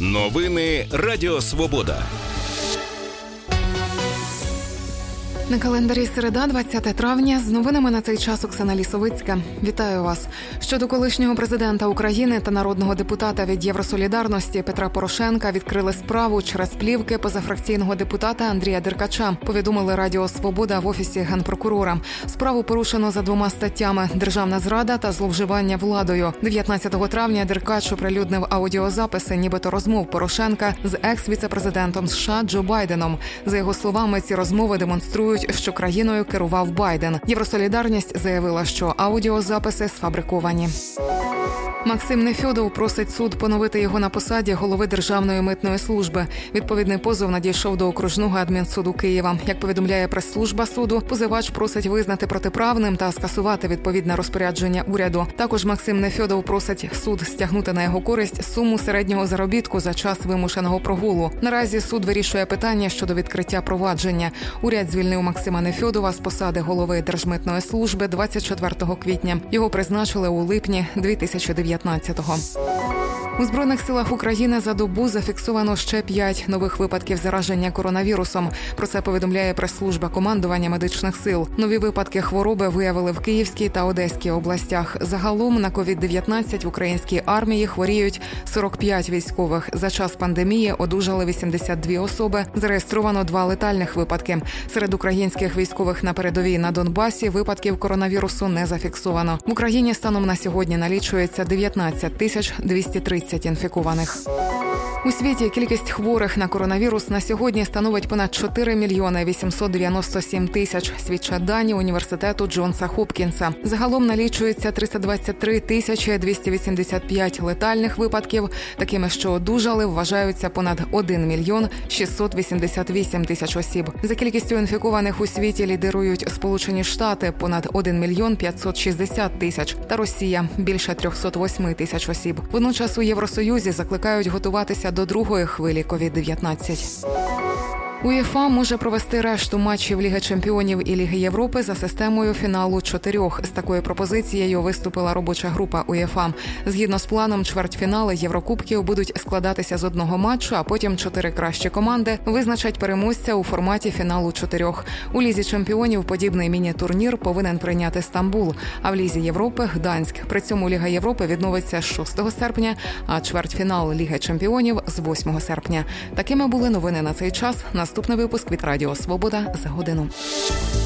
Новини Радіо Свобода. На календарі середа, 20 травня. З новинами на цей час Оксана Лісовицька. Вітаю вас. Щодо колишнього президента України та народного депутата від Євросолідарності Петра Порошенка відкрили справу через плівки позафракційного депутата Андрія Деркача, повідомили Радіо Свобода в Офісі Генпрокурора. Справу порушено за 2 статтями – державна зрада та зловживання владою. 19 травня Деркач оприлюднив аудіозаписи нібито розмов Порошенка з екс-віцепрезидентом США Джо Байденом. За його словами, ці розмови демонструють, що країною керував Байден. Євросолідарність заявила, що аудіозаписи сфабриковані. Максим Нефьодов просить суд поновити його на посаді голови Державної митної служби. Відповідний позов надійшов до окружного адмінсуду Києва. Як повідомляє прес-служба суду, позивач просить визнати протиправним та скасувати відповідне розпорядження уряду. Також Максим Нефьодов просить суд стягнути на його користь суму середнього заробітку за час вимушеного прогулу. Наразі суд вирішує питання щодо відкриття провадження. Уряд звільнив Максима Нефьодова з посади голови Держмитної служби 24 квітня. Його призначили у липні 2019-го. У Збройних силах України за добу зафіксовано ще 5 нових випадків зараження коронавірусом. Про це повідомляє прес-служба командування медичних сил. Нові випадки хвороби виявили в Київській та Одеській областях. Загалом на COVID-19 в українській армії хворіють 45 військових. За час пандемії одужали 82 особи. Зареєстровано 2 летальних випадки. Серед українських військових на передовій на Донбасі випадків коронавірусу не зафіксовано. В Україні станом на сьогодні налічується 19 230 інфікованих. У світі кількість хворих на коронавірус на сьогодні становить понад 4 мільйони 897 тисяч, свідчать дані університету Джонса Хопкінса. Загалом налічується 323 тисячі 285 летальних випадків. Такими, що одужали, вважаються понад 1 мільйон 688 тисяч осіб. За кількістю інфікованих у світі лідирують Сполучені Штати – понад 1 мільйон 560 тисяч та Росія – більше 308 тисяч осіб. Водночас у Євросоюзі закликають готуватися до другої хвилі COVID-19. УЄФА може провести решту матчів Ліги чемпіонів і Ліги Європи за системою фіналу 4. З такою пропозицією виступила робоча група УЄФА. Згідно з планом, чвертьфінали Єврокубків будуть складатися з 1 матчу, а потім 4 кращі команди визначать переможця у форматі фіналу 4. У Лізі чемпіонів подібний міні-турнір повинен прийняти Стамбул, а в Лізі Європи – Гданськ. При цьому Ліга Європи відновиться з 6 серпня, а чвертьфінал Ліги чемпіонів – з 8 серпня. Такими були новини на цей час. Наступний випуск від Радіо Свобода за годину.